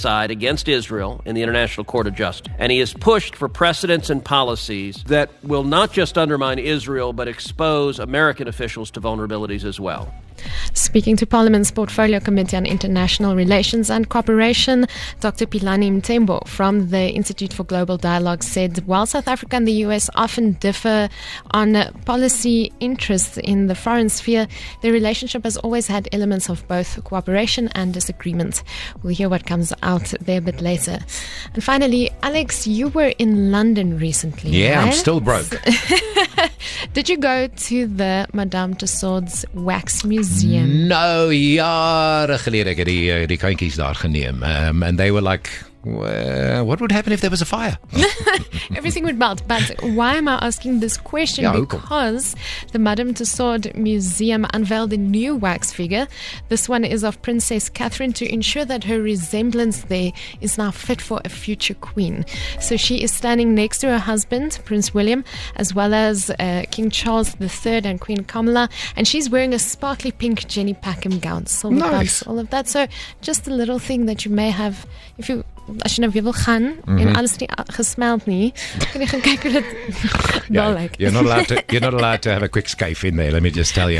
genocide against Israel in the International Court of Justice. And he has pushed for precedents and policies that will not just undermine Israel, but expose American officials to vulnerabilities as well. Speaking to Parliament's Portfolio Committee on International Relations and Cooperation, Dr. Pilani Mtembo from the Institute for Global Dialogue said while South Africa and the US often differ on policy interests in the foreign sphere, their relationship has always had elements of both cooperation and disagreement. We'll hear what comes out there a bit later. And finally, Alex, you were in London recently. Yeah, right? I'm still broke. Did you go to the Madame Tussauds Wax Museum? No, jare gelede ek het die kindjies daar geneem. And they were like, what would happen if there was a fire? Everything would melt. But why am I asking this question? Yeah, because the Madame Tussauds Museum unveiled a new wax figure. This one is of Princess Catherine to ensure that her resemblance there is now fit for a future queen. So she is standing next to her husband, Prince William, as well as King Charles III and Queen Kamala. And she's wearing a sparkly pink Jenny Packham gown, silver bumps, all of that. So just a little thing that you may have, if you... As jy nou weer wil gaan en alles nie gesmeld nie, kan jy gaan kyk hoe dit wel lyk. You're not allowed to have a quick scafe in there, let me just tell you.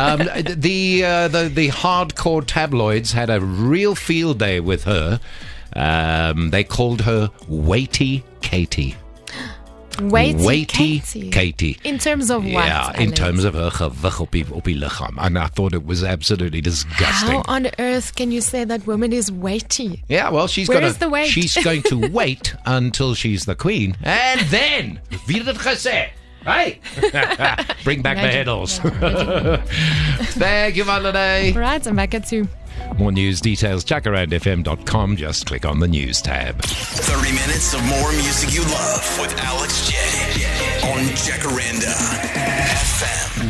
The hardcore tabloids had a real field day with her. They called her Weighty Katie. Weighty Katie. In terms of what? Yeah, in terms of her gewig op die lichaam. And I thought it was absolutely disgusting. How on earth can you say that woman is weighty? Yeah, well, she's Where is the weight? She's going to wait until she's the queen. And then, wie het gesê? Hey! Bring back the heddles. Thank you, Melanie. Right, I'm back at 2. More news details, jacarandfm.com. Just click on the news tab. 30 minutes of more music you love with Alex J on Jacaranda FM.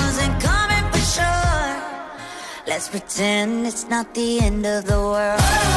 Let's pretend it's not the end of the world.